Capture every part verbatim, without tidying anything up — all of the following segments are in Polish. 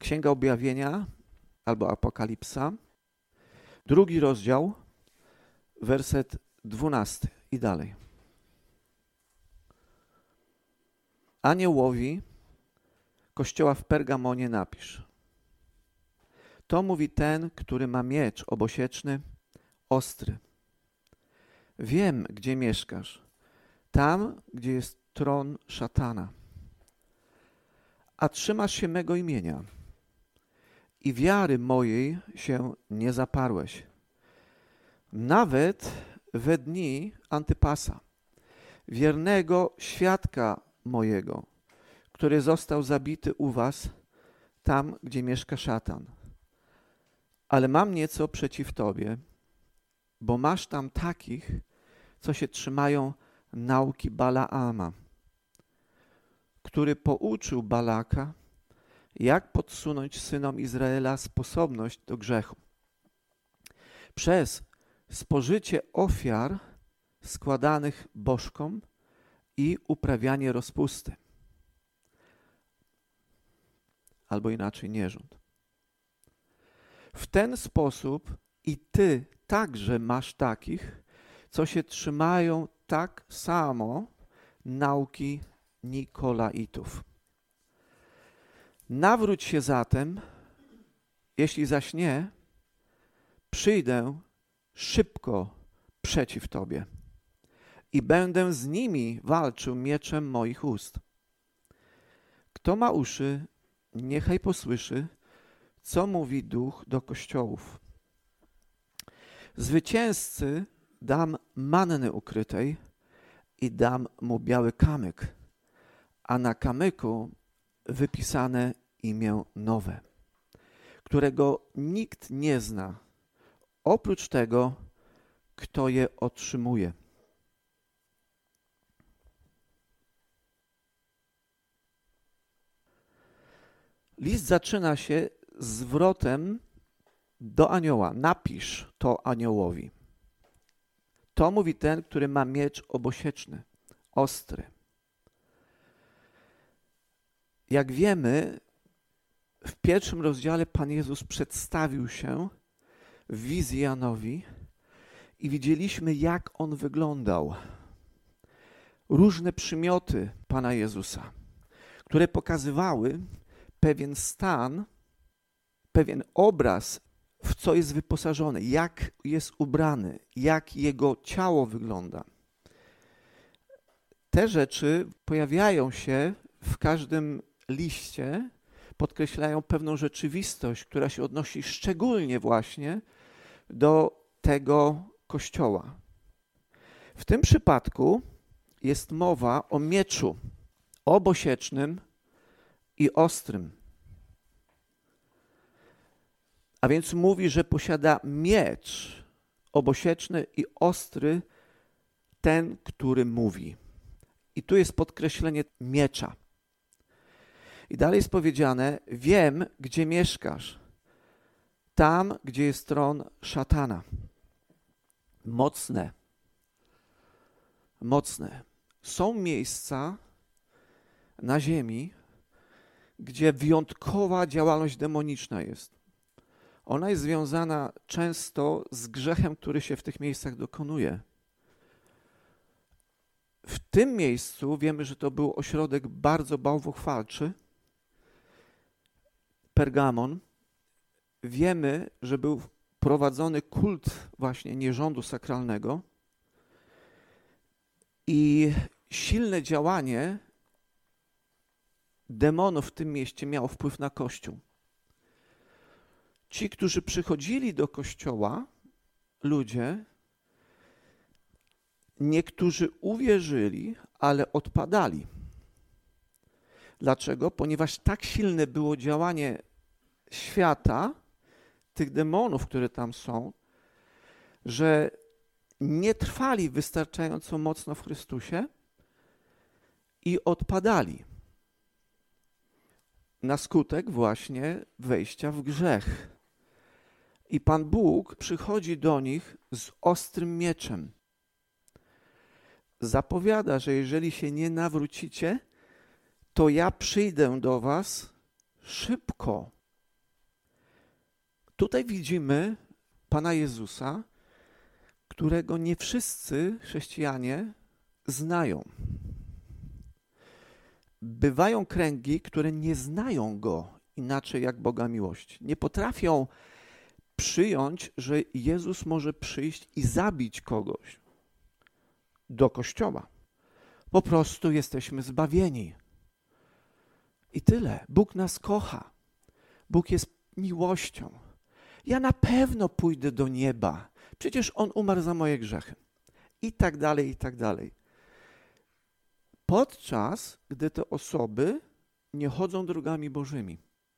Księga Objawienia albo Apokalipsa, drugi rozdział, werset dwunasty i dalej. Aniołowi Kościoła w Pergamonie napisz. To mówi ten, który ma miecz obosieczny, ostry. Wiem, gdzie mieszkasz, tam, gdzie jest tron szatana. A trzymasz się mego imienia i wiary mojej się nie zaparłeś. Nawet we dni Antypasa, wiernego świadka mojego, który został zabity u was, tam, gdzie mieszka szatan. Ale mam nieco przeciw tobie, bo masz tam takich, co się trzymają nauki Balaama, który pouczył Balaka, jak podsunąć synom Izraela sposobność do grzechu. Przez spożycie ofiar składanych bożkom i uprawianie rozpusty. Albo inaczej nierząd. W ten sposób i ty także masz takich, co się trzymają tak samo nauki Nikolaitów. Nawróć się zatem, jeśli zaś nie, przyjdę szybko przeciw tobie i będę z nimi walczył mieczem moich ust. Kto ma uszy, niechaj posłyszy, co mówi Duch do kościołów. Zwycięzcy dam manny ukrytej i dam mu biały kamyk, a na kamyku wypisane imię nowe, którego nikt nie zna, oprócz tego, kto je otrzymuje. List zaczyna się zwrotem do anioła. Napisz to aniołowi. To mówi ten, który ma miecz obosieczny, ostry. Jak wiemy, w pierwszym rozdziale Pan Jezus przedstawił się w wizji Janowi i widzieliśmy, jak On wyglądał. Różne przymioty Pana Jezusa, które pokazywały pewien stan, pewien obraz, w co jest wyposażony, jak jest ubrany, jak jego ciało wygląda. Te rzeczy pojawiają się w każdym liście, podkreślają pewną rzeczywistość, która się odnosi szczególnie właśnie do tego Kościoła. W tym przypadku jest mowa o mieczu obosiecznym i ostrym. A więc mówi, że posiada miecz obosieczny i ostry ten, który mówi. I tu jest podkreślenie miecza. I dalej jest powiedziane, wiem, gdzie mieszkasz, tam, gdzie jest tron szatana. Mocne. Mocne. Są miejsca na ziemi, gdzie wyjątkowa działalność demoniczna jest. Ona jest związana często z grzechem, który się w tych miejscach dokonuje. W tym miejscu wiemy, że to był ośrodek bardzo bałwochwalczy, Pergamon. Wiemy, że był prowadzony kult właśnie nierządu sakralnego i silne działanie demonów w tym mieście miało wpływ na Kościół. Ci, którzy przychodzili do Kościoła, ludzie, niektórzy uwierzyli, ale odpadali. Dlaczego? Ponieważ tak silne było działanie świata, tych demonów, które tam są, że nie trwali wystarczająco mocno w Chrystusie i odpadali. Na skutek właśnie wejścia w grzech. I Pan Bóg przychodzi do nich z ostrym mieczem. Zapowiada, że jeżeli się nie nawrócicie, to ja przyjdę do was szybko Tutaj widzimy Pana Jezusa, którego nie wszyscy chrześcijanie znają. Bywają kręgi, które nie znają Go inaczej jak Boga miłości. Nie potrafią przyjąć, że Jezus może przyjść i zabić kogoś do kościoła. Po prostu jesteśmy zbawieni. I tyle. Bóg nas kocha. Bóg jest miłością. Ja na pewno pójdę do nieba. Przecież On umarł za moje grzechy. I tak dalej, i tak dalej. Podczas gdy te osoby nie chodzą drogami Bożymi.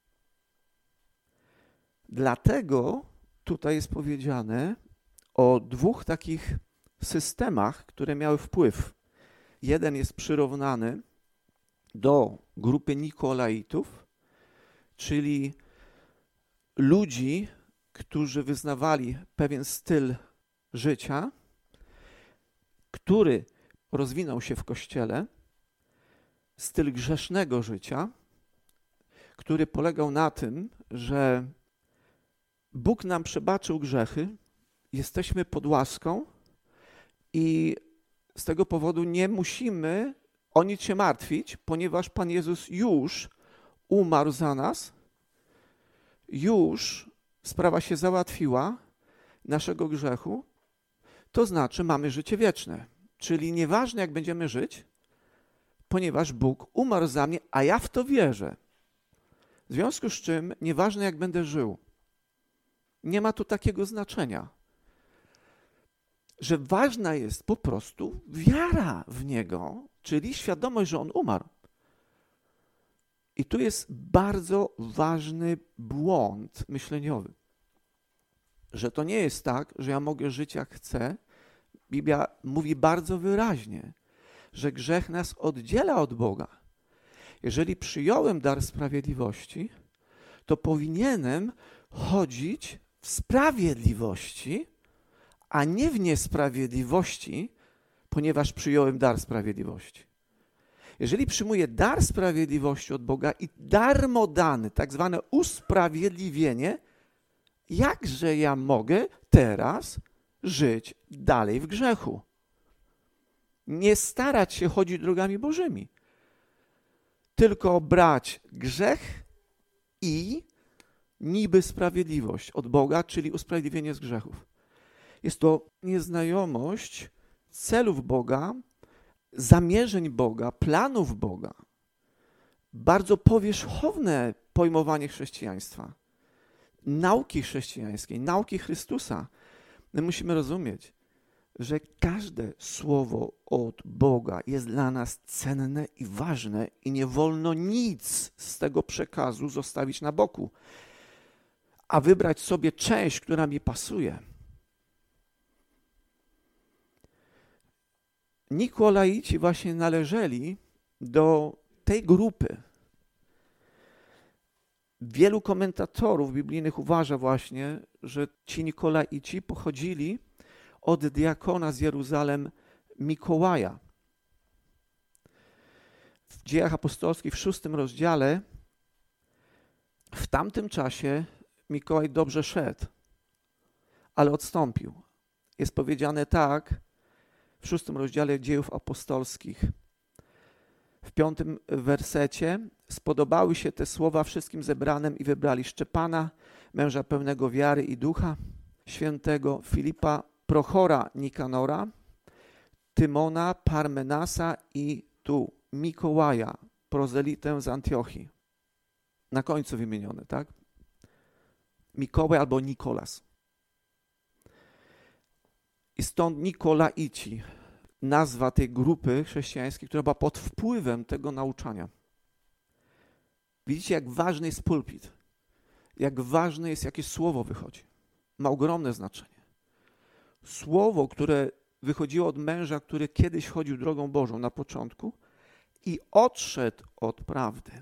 Dlatego tutaj jest powiedziane o dwóch takich systemach, które miały wpływ. Jeden jest przyrównany do grupy Nikolaitów, czyli ludzi, którzy wyznawali pewien styl życia, który rozwinął się w Kościele, styl grzesznego życia, który polegał na tym, że Bóg nam przebaczył grzechy, jesteśmy pod łaską i z tego powodu nie musimy o nic się martwić, ponieważ Pan Jezus już umarł za nas, już sprawa się załatwiła naszego grzechu, to znaczy mamy życie wieczne. Czyli nieważne jak będziemy żyć, ponieważ Bóg umarł za mnie, a ja w to wierzę. W związku z czym nieważne jak będę żył, nie ma tu takiego znaczenia, że ważna jest po prostu wiara w Niego, czyli świadomość, że On umarł. I tu jest bardzo ważny błąd myśleniowy, że to nie jest tak, że ja mogę żyć jak chcę. Biblia mówi bardzo wyraźnie, że grzech nas oddziela od Boga. Jeżeli przyjąłem dar sprawiedliwości, to powinienem chodzić w sprawiedliwości, a nie w niesprawiedliwości, ponieważ przyjąłem dar sprawiedliwości. Jeżeli przyjmuję dar sprawiedliwości od Boga i darmo dany, tak zwane usprawiedliwienie, jakże ja mogę teraz żyć dalej w grzechu? Nie starać się chodzić drogami Bożymi, tylko brać grzech i niby sprawiedliwość od Boga, czyli usprawiedliwienie z grzechów. Jest to nieznajomość celów Boga, zamierzeń Boga, planów Boga. Bardzo powierzchowne pojmowanie chrześcijaństwa, nauki chrześcijańskiej, nauki Chrystusa. My musimy rozumieć, że każde słowo od Boga jest dla nas cenne i ważne i nie wolno nic z tego przekazu zostawić na boku, a wybrać sobie część, która mi pasuje. Nikolaici właśnie należeli do tej grupy. Wielu komentatorów biblijnych uważa właśnie, że ci Nikolaici pochodzili od diakona z Jeruzalem Mikołaja. W Dziejach Apostolskich w szóstym rozdziale w tamtym czasie Mikołaj dobrze szedł, ale odstąpił. Jest powiedziane tak w szóstym rozdziale Dziejów Apostolskich. W piątym wersecie spodobały się te słowa wszystkim zebranym i wybrali Szczepana, męża pełnego wiary i ducha świętego, Filipa, Prochora, Nikanora, Tymona, Parmenasa i tu Mikołaja, prozelitę z Antiochii. Na końcu wymieniony, tak? Mikołaj albo Nikolas. I stąd Nikolaici, nazwa tej grupy chrześcijańskiej, która była pod wpływem tego nauczania. Widzicie, jak ważny jest pulpit, jak ważne jest, jakie słowo wychodzi. Ma ogromne znaczenie. Słowo, które wychodziło od męża, który kiedyś chodził drogą Bożą na początku i odszedł od prawdy.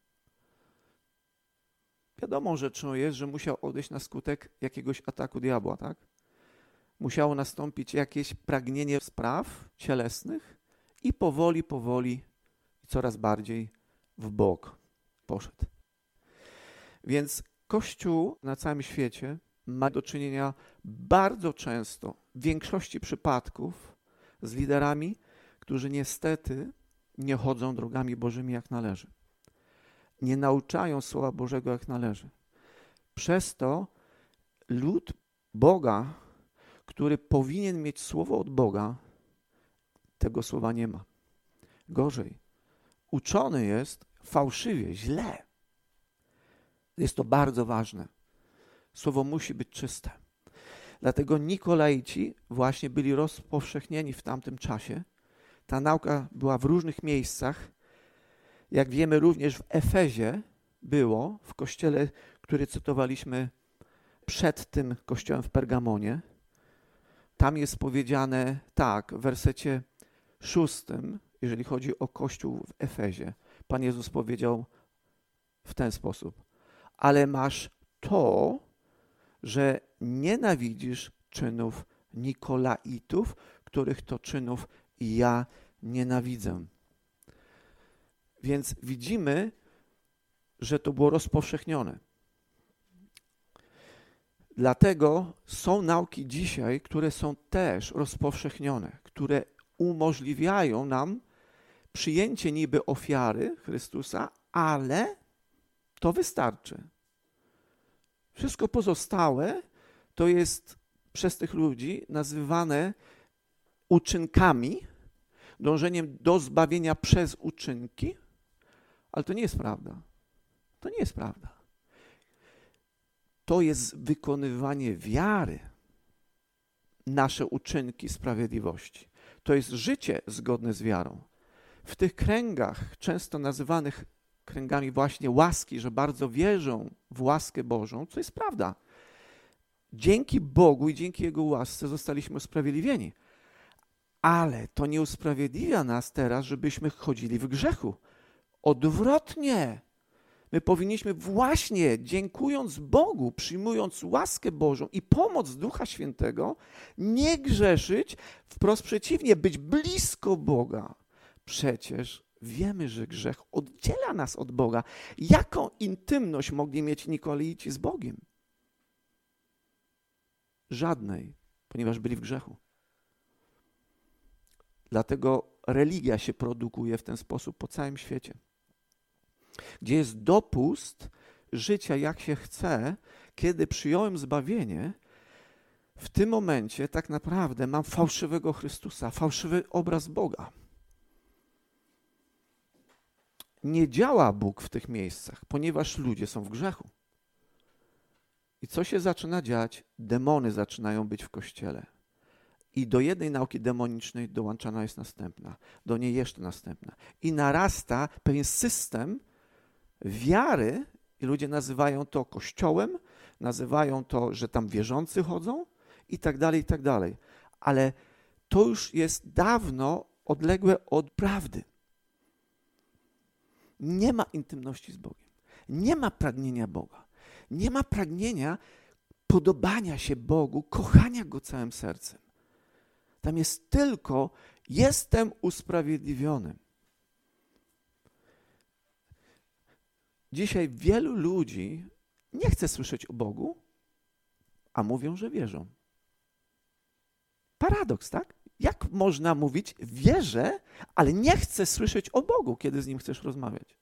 Wiadomo rzeczą jest, że musiał odejść na skutek jakiegoś ataku diabła, tak? Musiało nastąpić jakieś pragnienie spraw cielesnych i powoli, powoli, coraz bardziej w bok poszedł. Więc Kościół na całym świecie ma do czynienia bardzo często, w większości przypadków, z liderami, którzy niestety nie chodzą drogami Bożymi jak należy. Nie nauczają Słowa Bożego jak należy. Przez to lud Boga, który powinien mieć Słowo od Boga, tego Słowa nie ma. Gorzej, uczony jest fałszywie, źle. Jest to bardzo ważne. Słowo musi być czyste. Dlatego Nikolaici właśnie byli rozpowszechnieni w tamtym czasie. Ta nauka była w różnych miejscach. Jak wiemy, również w Efezie było, w kościele, który cytowaliśmy przed tym kościołem w Pergamonie. Tam jest powiedziane tak, w wersecie szóstym, jeżeli chodzi o kościół w Efezie. Pan Jezus powiedział w ten sposób: ale masz to, że nienawidzisz czynów Nikolaitów, których to czynów ja nienawidzę. Więc widzimy, że to było rozpowszechnione. Dlatego są nauki dzisiaj, które są też rozpowszechnione, które umożliwiają nam przyjęcie niby ofiary Chrystusa, ale to wystarczy. Wszystko pozostałe to jest przez tych ludzi nazywane uczynkami, dążeniem do zbawienia przez uczynki, ale to nie jest prawda. To nie jest prawda. To jest wykonywanie wiary, nasze uczynki sprawiedliwości. To jest życie zgodne z wiarą. W tych kręgach, często nazywanych kręgami właśnie łaski, że bardzo wierzą w łaskę Bożą, co jest prawda. Dzięki Bogu i dzięki Jego łasce zostaliśmy usprawiedliwieni. Ale to nie usprawiedliwia nas teraz, żebyśmy chodzili w grzechu. Odwrotnie. My powinniśmy właśnie, dziękując Bogu, przyjmując łaskę Bożą i pomoc Ducha Świętego, nie grzeszyć, wprost przeciwnie, być blisko Boga. Przecież wiemy, że grzech oddziela nas od Boga. Jaką intymność mogli mieć Nikolaici z Bogiem? Żadnej, ponieważ byli w grzechu. Dlatego religia się produkuje w ten sposób po całym świecie. Gdzie jest dopust życia jak się chce, kiedy przyjąłem zbawienie, w tym momencie tak naprawdę mam fałszywego Chrystusa, fałszywy obraz Boga. Nie działa Bóg w tych miejscach, ponieważ ludzie są w grzechu. I co się zaczyna dziać? Demony zaczynają być w Kościele. I do jednej nauki demonicznej dołączana jest następna, do niej jeszcze następna. I narasta pewien system wiary i ludzie nazywają to Kościołem, nazywają to, że tam wierzący chodzą i tak dalej, i tak dalej. Ale to już jest dawno odległe od prawdy. Nie ma intymności z Bogiem. Nie ma pragnienia Boga. Nie ma pragnienia podobania się Bogu, kochania Go całym sercem. Tam jest tylko jestem usprawiedliwiony. Dzisiaj wielu ludzi nie chce słyszeć o Bogu, a mówią, że wierzą. Paradoks, tak? Jak można mówić, wierzę, ale nie chcę słyszeć o Bogu, kiedy z Nim chcesz rozmawiać?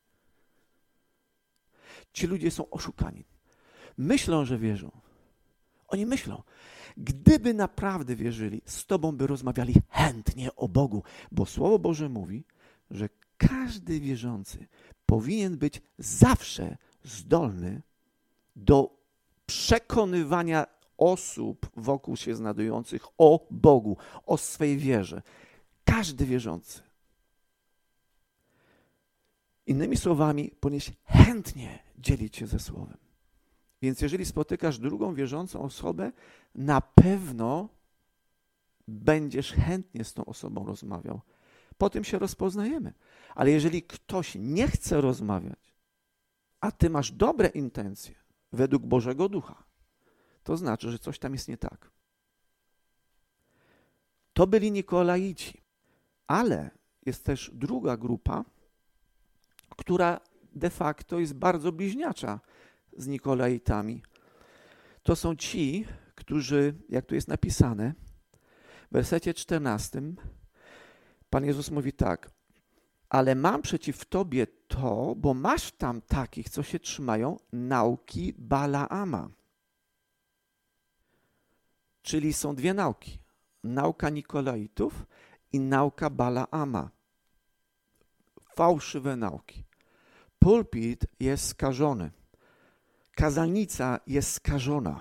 Ci ludzie są oszukani. Myślą, że wierzą. Oni myślą, gdyby naprawdę wierzyli, z Tobą by rozmawiali chętnie o Bogu, bo Słowo Boże mówi, że każdy wierzący powinien być zawsze zdolny do przekonywania osób wokół się znajdujących o Bogu, o swej wierze. Każdy wierzący. Innymi słowami, powinieneś chętnie dzielić się ze Słowem. Więc jeżeli spotykasz drugą wierzącą osobę, na pewno będziesz chętnie z tą osobą rozmawiał. Po tym się rozpoznajemy. Ale jeżeli ktoś nie chce rozmawiać, a ty masz dobre intencje według Bożego Ducha, to znaczy, że coś tam jest nie tak. To byli Nikolaici. Ale jest też druga grupa, która de facto jest bardzo bliźniacza z Nikolaitami. To są ci, którzy, jak tu jest napisane, w wersecie czternastym Pan Jezus mówi tak: ale mam przeciw tobie to, bo masz tam takich, co się trzymają nauki Balaama. Czyli są dwie nauki. Nauka Nikolaitów i nauka Balaama. Fałszywe nauki. Pulpit jest skażony. Kazalnica jest skażona.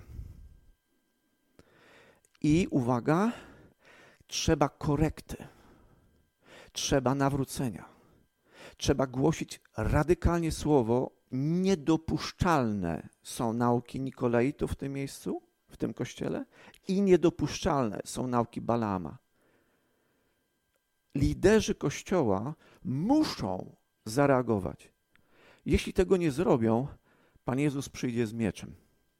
I uwaga, trzeba korekty. Trzeba nawrócenia. Trzeba głosić radykalnie słowo. Niedopuszczalne są nauki Nikolaitów w tym miejscu, w tym kościele, i niedopuszczalne są nauki Balaama. Liderzy Kościoła muszą zareagować. Jeśli tego nie zrobią, Pan Jezus przyjdzie z mieczem.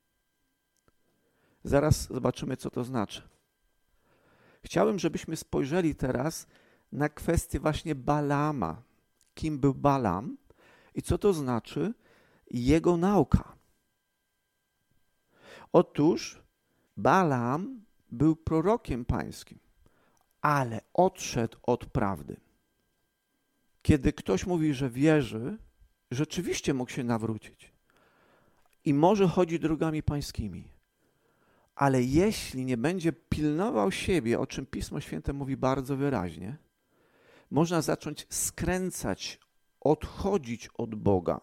Zaraz zobaczymy, co to znaczy. Chciałem, żebyśmy spojrzeli teraz na kwestię właśnie Balaama. Kim był Balaam i co to znaczy jego nauka. Otóż Balaam był prorokiem pańskim, ale odszedł od prawdy. Kiedy ktoś mówi, że wierzy, rzeczywiście mógł się nawrócić i może chodzić drogami pańskimi. Ale jeśli nie będzie pilnował siebie, o czym Pismo Święte mówi bardzo wyraźnie, można zacząć skręcać, odchodzić od Boga.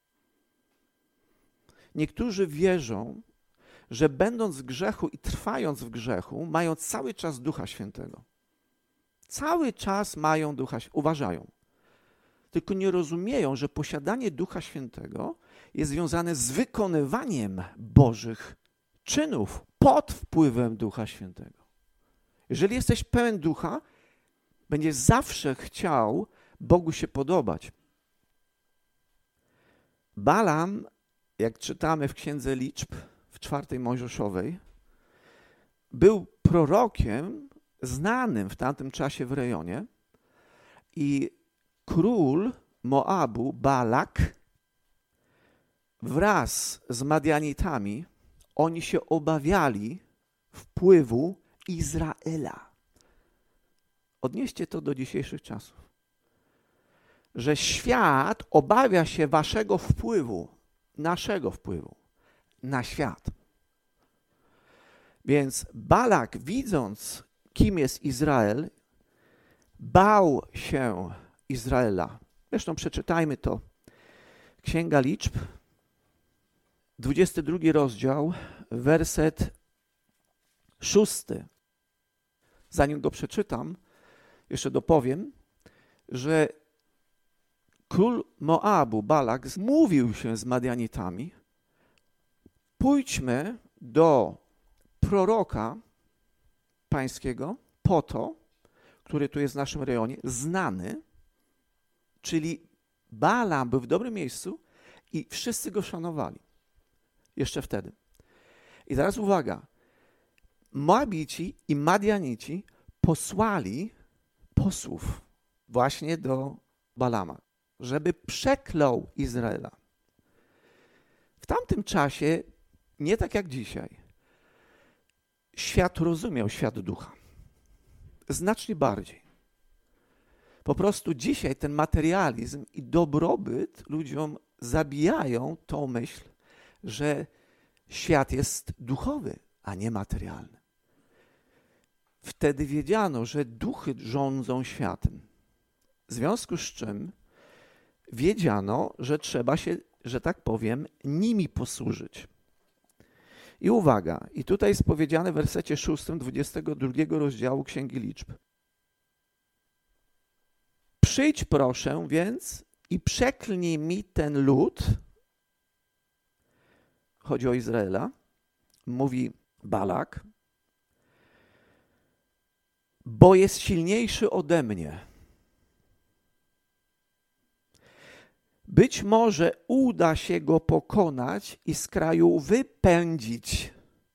Niektórzy wierzą, że będąc w grzechu i trwając w grzechu, mają cały czas Ducha Świętego. Cały czas mają Ducha Świętego, uważają. Tylko nie rozumieją, że posiadanie Ducha Świętego jest związane z wykonywaniem Bożych czynów pod wpływem Ducha Świętego. Jeżeli jesteś pełen Ducha, będziesz zawsze chciał Bogu się podobać. Balaam, jak czytamy w Księdze Liczb, w czwartej Mojżeszowej, był prorokiem znanym w tamtym czasie w rejonie i król Moabu, Balak, wraz z Madianitami, oni się obawiali wpływu Izraela. Odnieście to do dzisiejszych czasów. Że świat obawia się waszego wpływu, naszego wpływu na świat. Więc Balak, widząc, kim jest Izrael, bał się Izraela. Zresztą przeczytajmy to. Księga Liczb, dwudziesty drugi rozdział, werset szósty. Zanim go przeczytam, jeszcze dopowiem, że król Moabu, Balak, zmówił się z Madianitami: pójdźmy do proroka pańskiego, po to, który tu jest w naszym rejonie, znany, czyli Balaam był w dobrym miejscu i wszyscy go szanowali. Jeszcze wtedy. I teraz uwaga. Moabici i Madianici posłali posłów właśnie do Balama, żeby przeklął Izraela. W tamtym czasie, nie tak jak dzisiaj, świat rozumiał świat ducha. Znacznie bardziej. Po prostu dzisiaj ten materializm i dobrobyt ludziom zabijają tą myśl, że świat jest duchowy, a nie materialny. Wtedy wiedziano, że duchy rządzą światem. W związku z czym wiedziano, że trzeba się, że tak powiem, nimi posłużyć. I uwaga, i tutaj jest powiedziane w wersecie szóstym, dwudziestego drugiego rozdziału Księgi Liczb. Przyjdź proszę więc i przeklnij mi ten lud, chodzi o Izraela, mówi Balak, bo jest silniejszy ode mnie. Być może uda się go pokonać i z kraju wypędzić.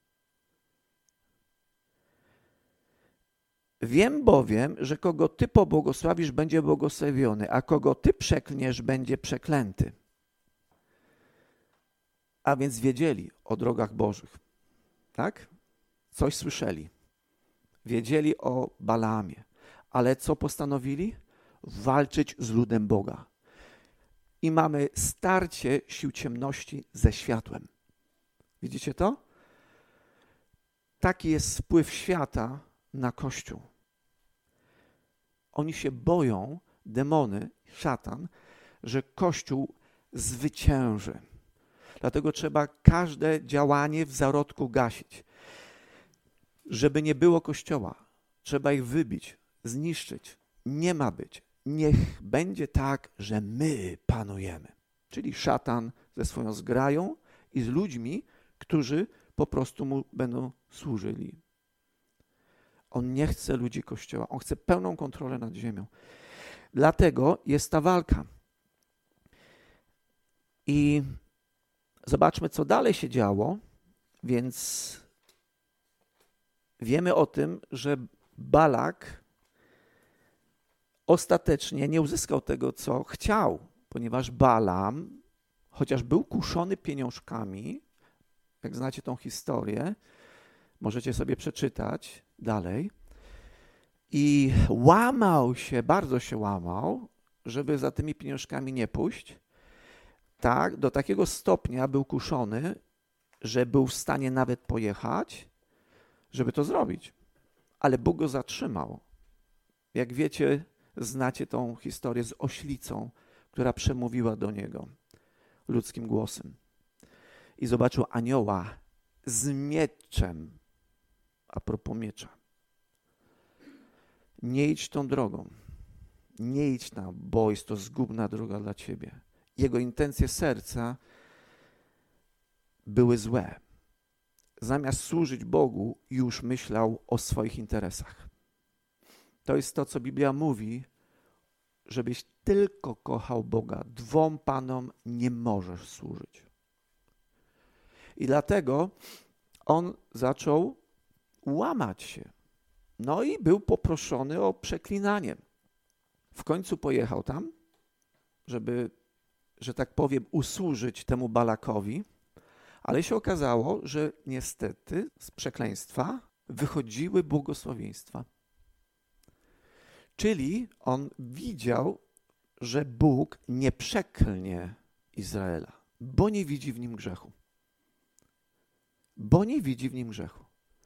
Wiem bowiem, że kogo Ty pobłogosławisz, będzie błogosławiony, a kogo Ty przeklniesz, będzie przeklęty. A więc wiedzieli o drogach Bożych, tak? Coś słyszeli. Wiedzieli o Balaamie. Ale co postanowili? Walczyć z ludem Boga. I mamy starcie sił ciemności ze światłem. Widzicie to? Taki jest wpływ świata na Kościół. Oni się boją, demony, szatan, że Kościół zwycięży. Dlatego trzeba każde działanie w zarodku gasić. Żeby nie było Kościoła, trzeba ich wybić, zniszczyć. Nie ma być. Niech będzie tak, że my panujemy. Czyli szatan ze swoją zgrają i z ludźmi, którzy po prostu mu będą służyli. On nie chce ludzi Kościoła. On chce pełną kontrolę nad ziemią. Dlatego jest ta walka. I zobaczmy, co dalej się działo. Więc wiemy o tym, że Balak ostatecznie nie uzyskał tego, co chciał, ponieważ Balaam, chociaż był kuszony pieniążkami, jak znacie tą historię, możecie sobie przeczytać dalej, i łamał się, bardzo się łamał, żeby za tymi pieniążkami nie pójść. Tak, do takiego stopnia był kuszony, że był w stanie nawet pojechać, żeby to zrobić. Ale Bóg go zatrzymał. Jak wiecie, znacie tą historię z oślicą, która przemówiła do niego ludzkim głosem. I zobaczył anioła z mieczem. A propos miecza. Nie idź tą drogą. Nie idź tam, bo jest to zgubna droga dla ciebie. Jego intencje serca były złe. Zamiast służyć Bogu, już myślał o swoich interesach. To jest to, co Biblia mówi, żebyś tylko kochał Boga. Dwom Panom nie możesz służyć. I dlatego on zaczął łamać się. No i był poproszony o przeklinanie. W końcu pojechał tam, żeby, że tak powiem, usłużyć temu Balakowi, ale się okazało, że niestety z przekleństwa wychodziły błogosławieństwa. Czyli on widział, że Bóg nie przeklnie Izraela, bo nie widzi w nim grzechu. Bo nie widzi w nim grzechu.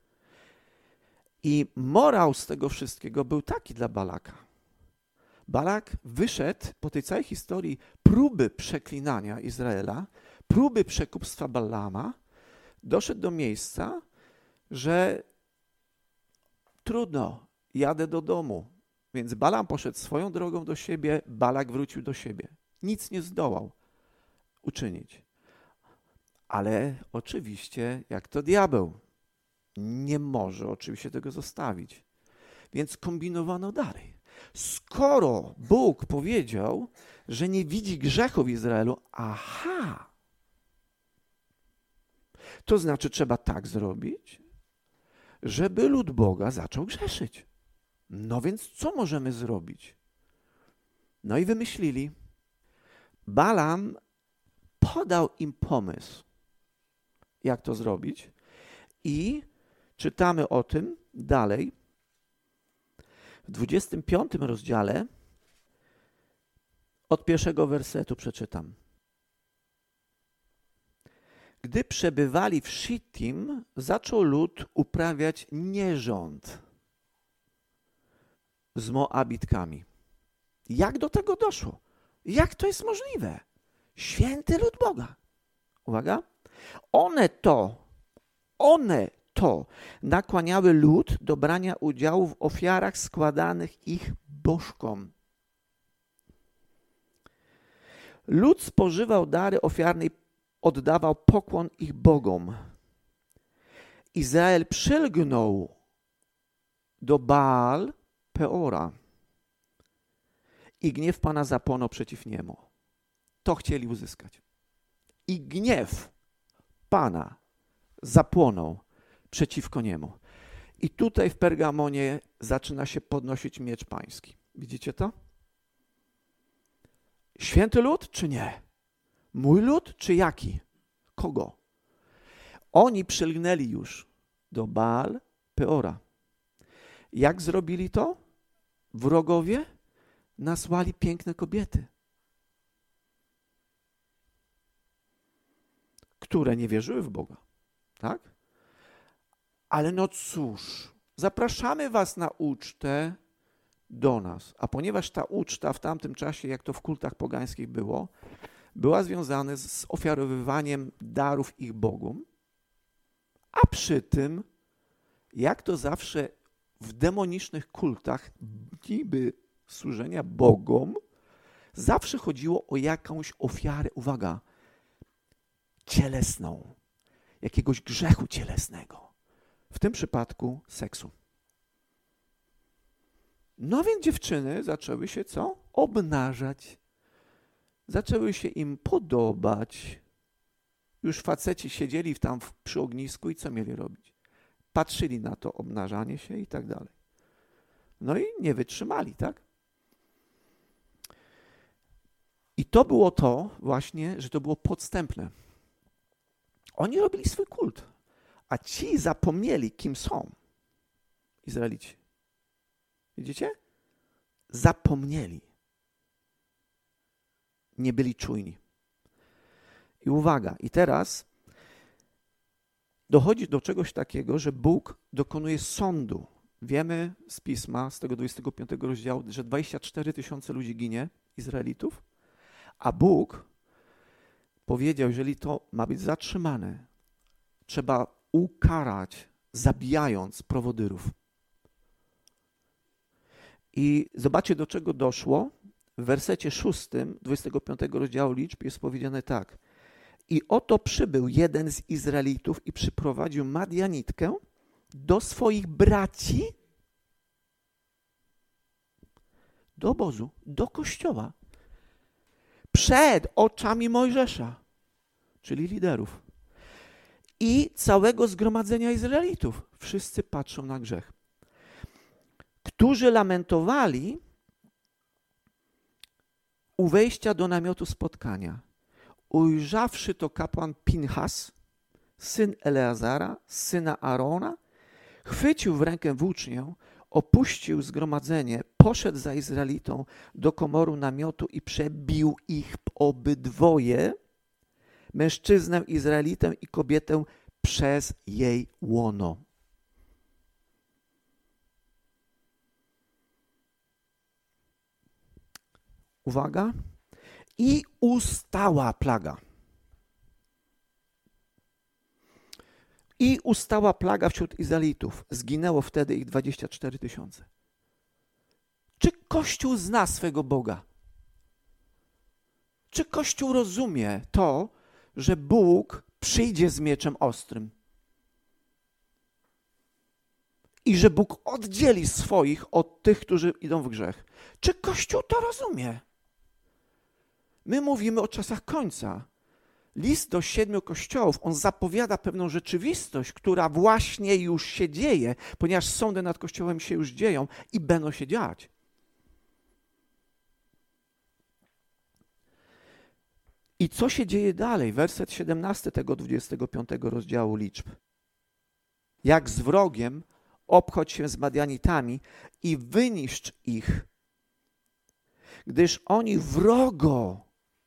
I morał z tego wszystkiego był taki dla Balaka. Balak wyszedł po tej całej historii próby przeklinania Izraela, próby przekupstwa Balaama, doszedł do miejsca, że trudno, jadę do domu. Więc Balaam poszedł swoją drogą do siebie, Balak wrócił do siebie. Nic nie zdołał uczynić. Ale oczywiście, jak to diabeł, nie może oczywiście tego zostawić. Więc kombinowano dalej. Skoro Bóg powiedział, że nie widzi grzechu w Izraelu, aha, to znaczy trzeba tak zrobić, żeby lud Boga zaczął grzeszyć. No więc co możemy zrobić? No i wymyślili. Balaam podał im pomysł, jak to zrobić, i czytamy o tym dalej. W dwudziestym piątym rozdziale od pierwszego wersetu przeczytam. Gdy przebywali w Shittim, zaczął lud uprawiać nierząd z Moabitkami. Jak do tego doszło? Jak to jest możliwe? Święty lud Boga. Uwaga. One to, one to nakłaniały lud do brania udziału w ofiarach składanych ich bożkom. Lud spożywał dary ofiarne i oddawał pokłon ich bogom. Izrael przylgnął do Baal Peora i gniew Pana zapłonął przeciw niemu. To chcieli uzyskać. I gniew Pana zapłonął przeciwko niemu. I tutaj w Pergamonie zaczyna się podnosić miecz pański. Widzicie to? Święty lud czy nie? Mój lud czy jaki? kogo? Oni przylgnęli już do Baal Peora. Jak zrobili to? Wrogowie nasłali piękne kobiety, które nie wierzyły w Boga. Tak? Ale no cóż, zapraszamy was na ucztę do nas. A ponieważ ta uczta w tamtym czasie, jak to w kultach pogańskich było, była związana z ofiarowywaniem darów ich bogom, a przy tym, jak to zawsze w demonicznych kultach niby służenia bogom, zawsze chodziło o jakąś ofiarę, uwaga, cielesną, jakiegoś grzechu cielesnego. W tym przypadku seksu. No więc dziewczyny zaczęły się co? Obnażać. Zaczęły się im podobać. Już faceci siedzieli tam w, przy ognisku i co mieli robić? Patrzyli na to obnażanie się i tak dalej. No i nie wytrzymali, tak? I to było to właśnie, że to było podstępne. Oni robili swój kult, a ci zapomnieli, kim są Izraelici. Widzicie? Zapomnieli. Nie byli czujni. I uwaga, i teraz dochodzi do czegoś takiego, że Bóg dokonuje sądu. Wiemy z Pisma, z tego dwudziestego piątego rozdziału, że dwadzieścia cztery tysiące ludzi ginie, Izraelitów, a Bóg powiedział, jeżeli to ma być zatrzymane, trzeba ukarać, zabijając prowodyrów. I zobaczcie, do czego doszło. W wersecie szóstym dwudziestego piątego rozdziału liczb jest powiedziane tak. I oto przybył jeden z Izraelitów i przyprowadził Madianitkę do swoich braci, do obozu, do kościoła, przed oczami Mojżesza, czyli liderów, i całego zgromadzenia Izraelitów. Wszyscy patrzą na grzech. Którzy lamentowali u wejścia do namiotu spotkania. Ujrzawszy to kapłan Pinchas, syn Eleazara, syna Aarona, chwycił w rękę włócznię, opuścił zgromadzenie, poszedł za Izraelitą do komoru namiotu i przebił ich obydwoje, mężczyznę Izraelitę i kobietę, przez jej łono. Uwaga. I ustała plaga. I ustała plaga wśród Izraelitów. Zginęło wtedy ich dwadzieścia cztery tysiące. Czy Kościół zna swego Boga? Czy Kościół rozumie to, że Bóg przyjdzie z mieczem ostrym? I że Bóg oddzieli swoich od tych, którzy idą w grzech? Czy Kościół to rozumie? My mówimy o czasach końca. List do siedmiu kościołów, on zapowiada pewną rzeczywistość, która właśnie już się dzieje, ponieważ sądy nad Kościołem się już dzieją i będą się dziać. I co się dzieje dalej? Werset siedemnasty tego dwudziestego piątego rozdziału liczb. Jak z wrogiem obchodź się z Madianitami i wyniszcz ich, gdyż oni wrogo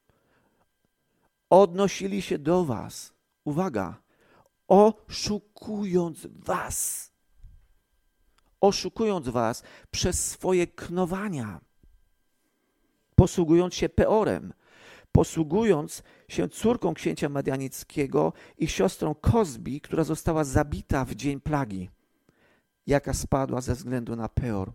odnosili się do was. Uwaga, oszukując was. Oszukując was przez swoje knowania. Posługując się Peorem. Posługując się córką księcia Madianickiego i siostrą Kozbi, która została zabita w dzień plagi, jaka spadła ze względu na Peor.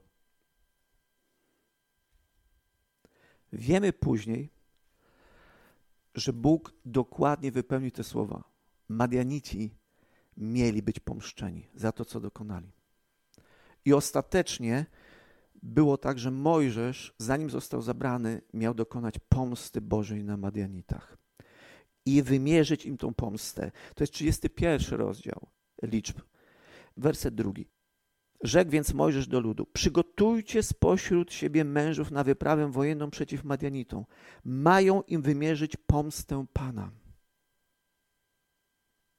Wiemy później, że Bóg dokładnie wypełnił te słowa. Madianici mieli być pomszczeni za to, co dokonali. I ostatecznie było tak, że Mojżesz, zanim został zabrany, miał dokonać pomsty Bożej na Madianitach i wymierzyć im tą pomstę. To jest trzydziesty pierwszy rozdział liczb, werset drugi. Rzekł więc Mojżesz do ludu, przygotujcie spośród siebie mężów na wyprawę wojenną przeciw Madianitom. Mają im wymierzyć pomstę Pana.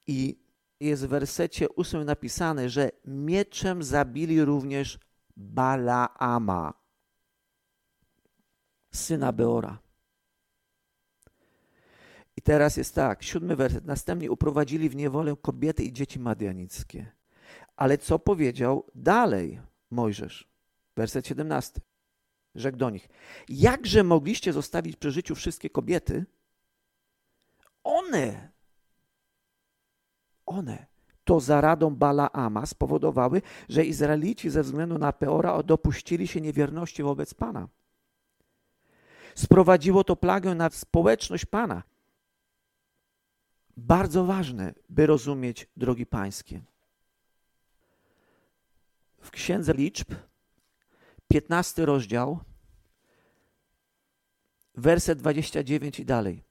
I jest w wersecie ósmym napisane, że mieczem zabili również Balaama, syna Beora. I teraz jest tak, siódmy werset. Następnie uprowadzili w niewolę kobiety i dzieci madianickie. Ale co powiedział dalej Mojżesz? Werset siedemnasty. Rzekł do nich: jakże mogliście zostawić przy życiu wszystkie kobiety? One, one to za radą Balaama spowodowały, że Izraelici ze względu na Peora dopuścili się niewierności wobec Pana. Sprowadziło to plagę na społeczność Pana. Bardzo ważne, by rozumieć, drogi pańskie. W Księdze Liczb, piętnasty rozdział, werset dwudziesty dziewiąty i dalej.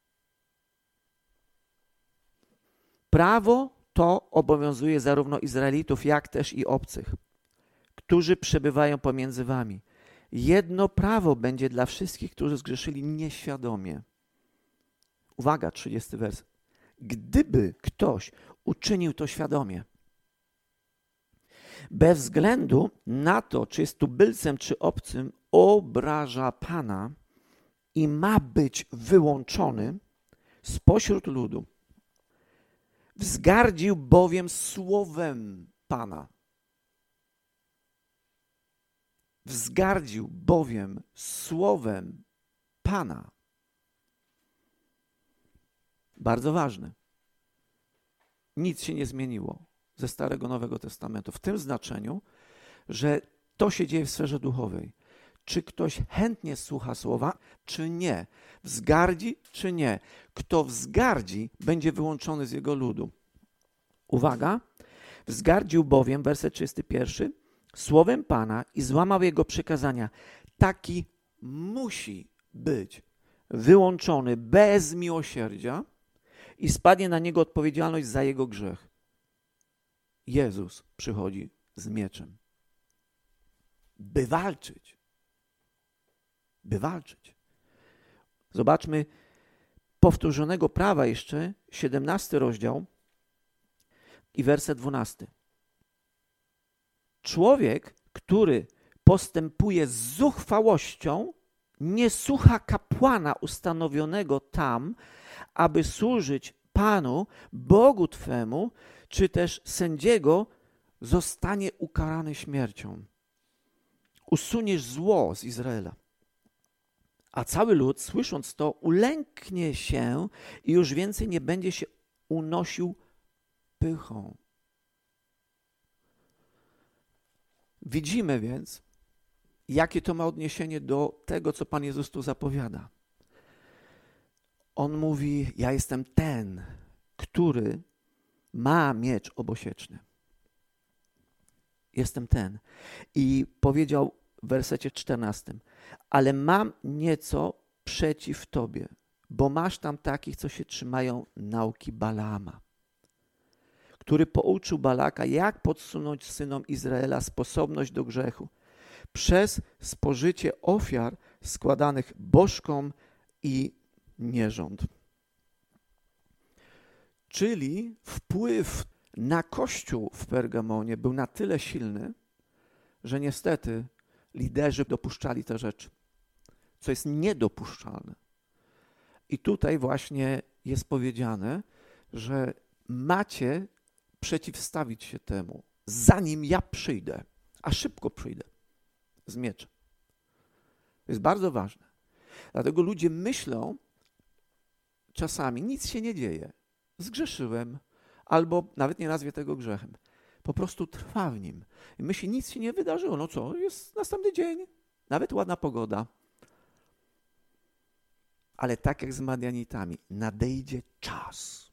Prawo to obowiązuje zarówno Izraelitów, jak też i obcych, którzy przebywają pomiędzy wami. Jedno prawo będzie dla wszystkich, którzy zgrzeszyli nieświadomie. Uwaga, trzydziesty werset. Gdyby ktoś uczynił to świadomie, bez względu na to, czy jest tubylcem, czy obcym, obraża Pana i ma być wyłączony spośród ludu. Wzgardził bowiem słowem Pana. Wzgardził bowiem słowem Pana. Bardzo ważne. Nic się nie zmieniło ze Starego Nowego Testamentu. W tym znaczeniu, że to się dzieje w sferze duchowej. Czy ktoś chętnie słucha słowa, czy nie. Wzgardzi, czy nie. Kto wzgardzi, będzie wyłączony z jego ludu. Uwaga. Wzgardził bowiem, werset trzydziesty pierwszy, słowem Pana i złamał jego przykazania. Taki musi być wyłączony bez miłosierdzia i spadnie na niego odpowiedzialność za jego grzech. Jezus przychodzi z mieczem, by walczyć. By walczyć. Zobaczmy powtórzonego prawa jeszcze, siedemnasty rozdział i werset dwunasty. Człowiek, który postępuje z zuchwałością, nie słucha kapłana ustanowionego tam, aby służyć Panu, Bogu Twemu, czy też sędziego, zostanie ukarany śmiercią. Usuniesz zło z Izraela. A cały lud, słysząc to, ulęknie się i już więcej nie będzie się unosił pychą. Widzimy więc, jakie to ma odniesienie do tego, co Pan Jezus tu zapowiada. On mówi, ja jestem ten, który ma miecz obosieczny. Jestem ten. I powiedział w wersecie czternastym, ale mam nieco przeciw Tobie, bo masz tam takich, co się trzymają nauki Balaama, który pouczył Balaka, jak podsunąć synom Izraela sposobność do grzechu przez spożycie ofiar składanych bożkom i nierząd. Czyli wpływ na Kościół w Pergamonie był na tyle silny, że niestety liderzy dopuszczali te rzeczy, co jest niedopuszczalne. I tutaj właśnie jest powiedziane, że macie przeciwstawić się temu, zanim ja przyjdę, a szybko przyjdę z mieczem. To jest bardzo ważne. Dlatego ludzie myślą czasami, nic się nie dzieje. Zgrzeszyłem, albo nawet nie nazwie tego grzechem. Po prostu trwa w nim. I myśli, nic się nie wydarzyło. No co, jest następny dzień, nawet ładna pogoda. Ale tak jak z Madianitami, nadejdzie czas,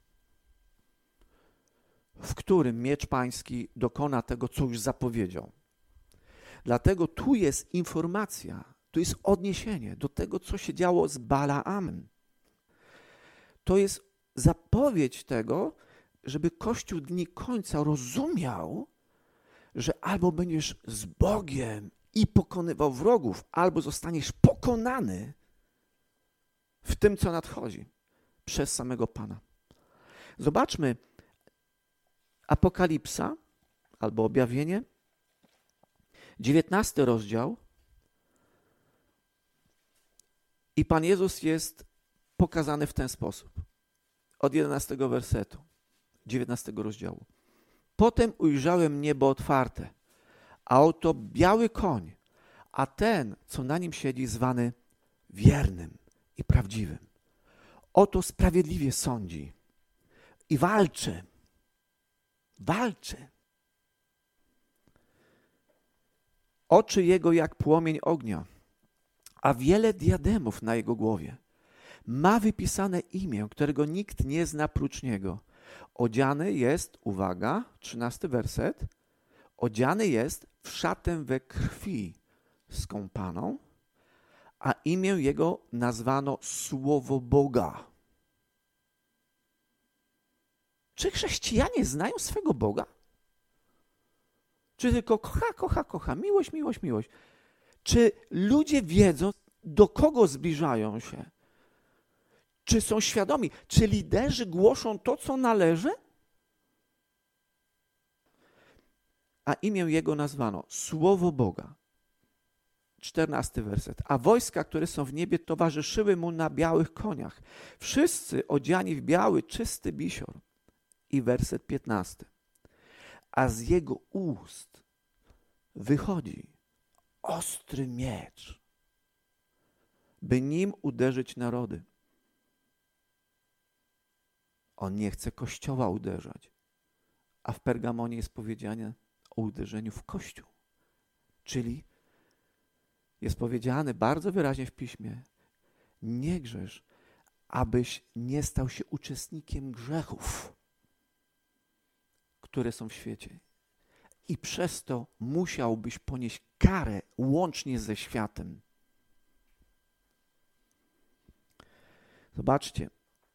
w którym miecz pański dokona tego, co już zapowiedział. Dlatego tu jest informacja, tu jest odniesienie do tego, co się działo z Balaamem. To jest zapowiedź tego, żeby Kościół dni końca rozumiał, że albo będziesz z Bogiem i pokonywał wrogów, albo zostaniesz pokonany w tym, co nadchodzi przez samego Pana. Zobaczmy, Apokalipsa albo Objawienie, dziewiętnasty rozdział. I Pan Jezus jest pokazany w ten sposób. Od jedenastego wersetu, dziewiętnastego rozdziału. Potem ujrzałem niebo otwarte, a oto biały koń, a ten, co na nim siedzi, zwany wiernym i prawdziwym. Oto sprawiedliwie sądzi i walczy. Walczy. Oczy jego jak płomień ognia, a wiele diademów na jego głowie. Ma wypisane imię, którego nikt nie zna prócz niego. Odziany jest, uwaga, trzynasty werset, odziany jest w szatę we krwi skąpaną, a imię jego nazwano Słowo Boga. Czy chrześcijanie znają swego Boga? Czy tylko kocha, kocha, kocha, miłość, miłość, miłość? Czy ludzie wiedzą, do kogo zbliżają się? Czy są świadomi? Czy liderzy głoszą to, co należy? A imię jego nazwano Słowo Boga. czternasty werset. A wojska, które są w niebie, towarzyszyły mu na białych koniach. Wszyscy odziani w biały, czysty bisior. I werset piętnasty. A z jego ust wychodzi ostry miecz, by nim uderzyć narody. On nie chce Kościoła uderzać, a w Pergamonie jest powiedziane o uderzeniu w Kościół. Czyli jest powiedziane bardzo wyraźnie w Piśmie, nie grzesz, abyś nie stał się uczestnikiem grzechów, które są w świecie. I przez to musiałbyś ponieść karę łącznie ze światem. Zobaczcie.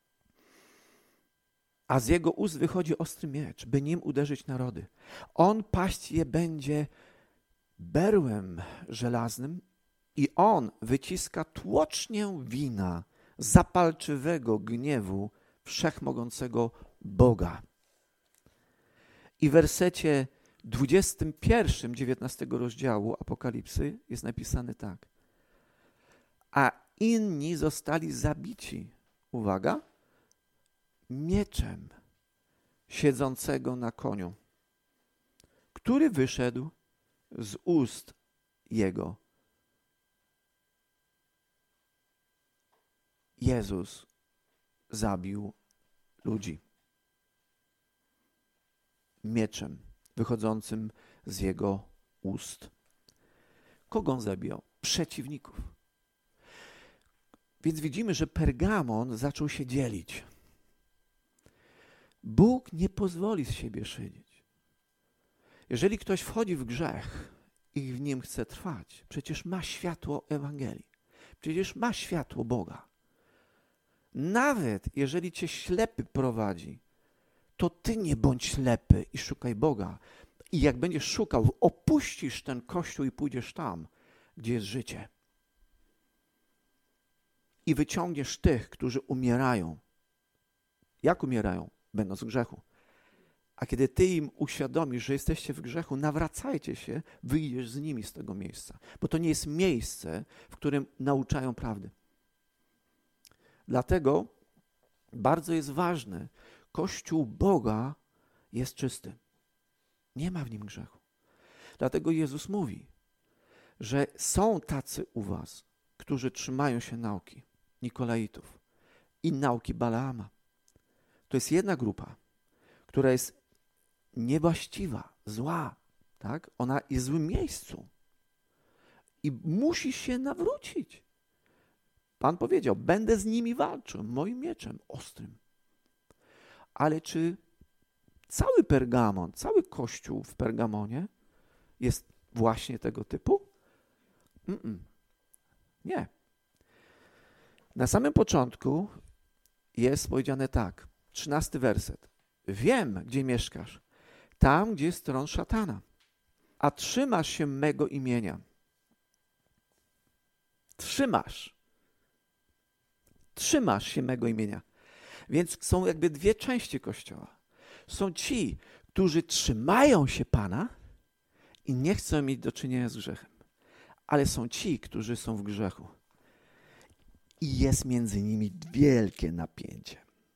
A z jego ust wychodzi ostry miecz, by nim uderzyć narody. On paść je będzie berłem żelaznym i on wyciska tłocznię wina zapalczywego gniewu wszechmogącego Boga. I w wersecie dwudziestym pierwszym, dziewiętnastego rozdziału Apokalipsy jest napisane tak. A inni zostali zabici, uwaga, mieczem siedzącego na koniu, który wyszedł z ust jego. Jezus zabił ludzi mieczem wychodzącym z jego ust. Kogo on zabijał? Przeciwników. Więc widzimy, że Pergamon zaczął się dzielić. Bóg nie pozwoli z siebie szydzić. Jeżeli ktoś wchodzi w grzech i w nim chce trwać, przecież ma światło Ewangelii. Przecież ma światło Boga. Nawet jeżeli cię ślepy prowadzi, to ty nie bądź ślepy i szukaj Boga. I jak będziesz szukał, opuścisz ten kościół i pójdziesz tam, gdzie jest życie. I wyciągniesz tych, którzy umierają. Jak umierają? Będąc w grzechu. A kiedy ty im uświadomisz, że jesteście w grzechu, nawracajcie się, wyjdziesz z nimi z tego miejsca. Bo to nie jest miejsce, w którym nauczają prawdy. Dlatego bardzo jest ważne, Kościół Boga jest czysty. Nie ma w nim grzechu. Dlatego Jezus mówi, że są tacy u was, którzy trzymają się nauki Nikolaitów i nauki Balaama. To jest jedna grupa, która jest niewłaściwa, zła, tak? Ona jest w złym miejscu i musi się nawrócić. Pan powiedział, będę z nimi walczył moim mieczem ostrym. Ale czy cały Pergamon, cały kościół w Pergamonie jest właśnie tego typu? Mm-mm. Nie. Na samym początku jest powiedziane tak, trzynasty werset. Wiem, gdzie mieszkasz, tam, gdzie jest tron szatana, a trzymasz się mego imienia. Trzymasz. Trzymasz się mego imienia. Więc są jakby dwie części Kościoła. Są ci, którzy trzymają się Pana i nie chcą mieć do czynienia z grzechem. Ale są ci, którzy są w grzechu. I jest między nimi wielkie napięcie.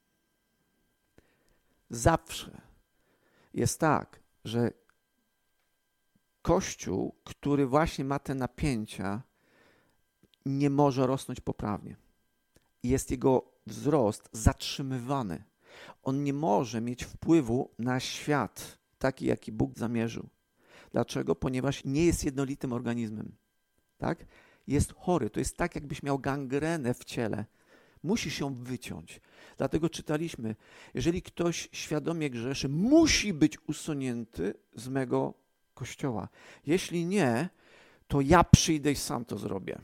Zawsze jest tak, że Kościół, który właśnie ma te napięcia, nie może rosnąć poprawnie. Jest jego wzrost zatrzymywany. On nie może mieć wpływu na świat, taki jaki Bóg zamierzył. Dlaczego? Ponieważ nie jest jednolitym organizmem. Tak? Jest chory. To jest tak, jakbyś miał gangrenę w ciele. Musi się wyciąć. Dlatego czytaliśmy, jeżeli ktoś świadomie grzeszy, musi być usunięty z mego Kościoła. Jeśli nie, to ja przyjdę i sam to zrobię.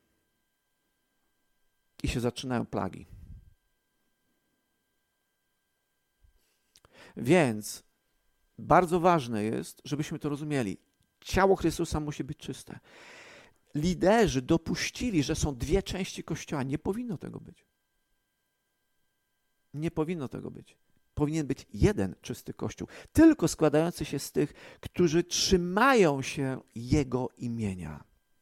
I się zaczynają plagi. Więc bardzo ważne jest, żebyśmy to rozumieli. Ciało Chrystusa musi być czyste. Liderzy dopuścili, że są dwie części Kościoła. Nie powinno tego być. Nie powinno tego być. Powinien być jeden czysty Kościół, tylko składający się z tych, którzy trzymają się Jego imienia.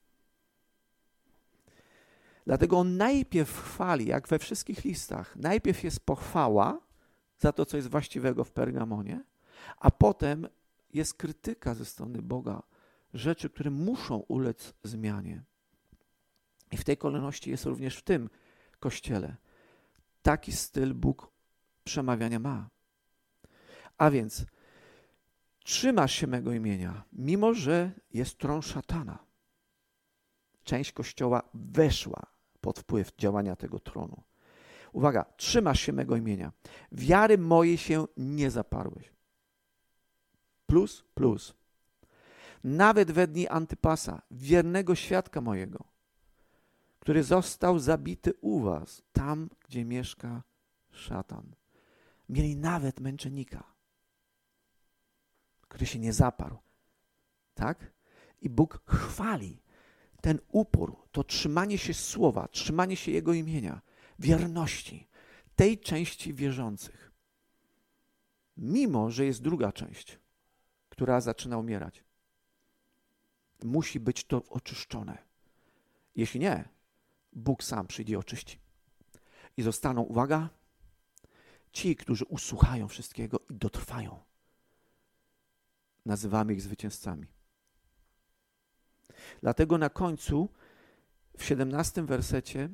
Dlatego on najpierw chwali, jak we wszystkich listach, najpierw jest pochwała za to, co jest właściwego w Pergamonie, a potem jest krytyka ze strony Boga, rzeczy, które muszą ulec zmianie. I w tej kolejności jest również w tym Kościele. Taki styl Bóg przemawiania ma. A więc trzymasz się mego imienia, mimo że jest tron szatana. Część Kościoła weszła pod wpływ działania tego tronu. Uwaga, trzymasz się mego imienia. Wiary mojej się nie zaparłeś. Plus, plus. Nawet we dni Antypasa, wiernego świadka mojego, który został zabity u was, tam, gdzie mieszka szatan. Mieli nawet męczennika, który się nie zaparł. Tak? I Bóg chwali ten upór, to trzymanie się słowa, trzymanie się Jego imienia, wierności tej części wierzących. Mimo, że jest druga część, która zaczyna umierać. Musi być to oczyszczone. Jeśli nie, Bóg sam przyjdzie i oczyści. I zostaną, uwaga, ci, którzy usłuchają wszystkiego i dotrwają. Nazywamy ich zwycięzcami. Dlatego na końcu, w siedemnastym wersecie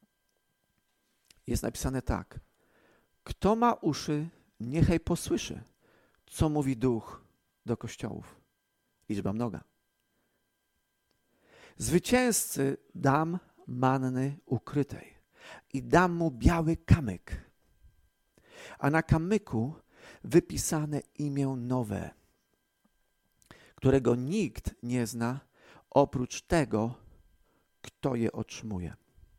jest napisane tak. Kto ma uszy, niechaj posłyszy, co mówi Duch do kościołów. Liczba mnoga. Zwycięzcy dam manny ukrytej i dam mu biały kamyk, a na kamyku wypisane imię nowe, którego nikt nie zna oprócz tego, kto je otrzymuje.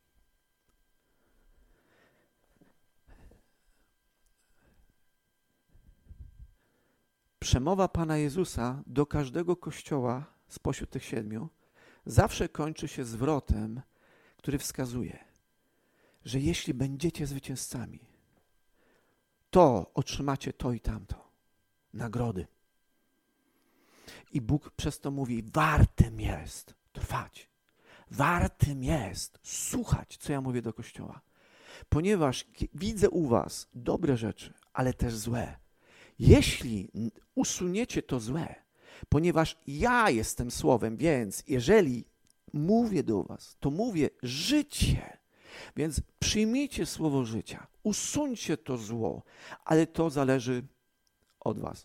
Przemowa Pana Jezusa do każdego kościoła spośród tych siedmiu zawsze kończy się zwrotem, który wskazuje, że jeśli będziecie zwycięzcami, to otrzymacie to i tamto, nagrody. I Bóg przez to mówi, wartym jest trwać, wartym jest słuchać, co ja mówię do Kościoła. Ponieważ widzę u was dobre rzeczy, ale też złe. Jeśli usuniecie to złe, ponieważ ja jestem Słowem, więc jeżeli mówię do was, to mówię życie. Więc przyjmijcie słowo życia, usuńcie to zło, ale to zależy od was.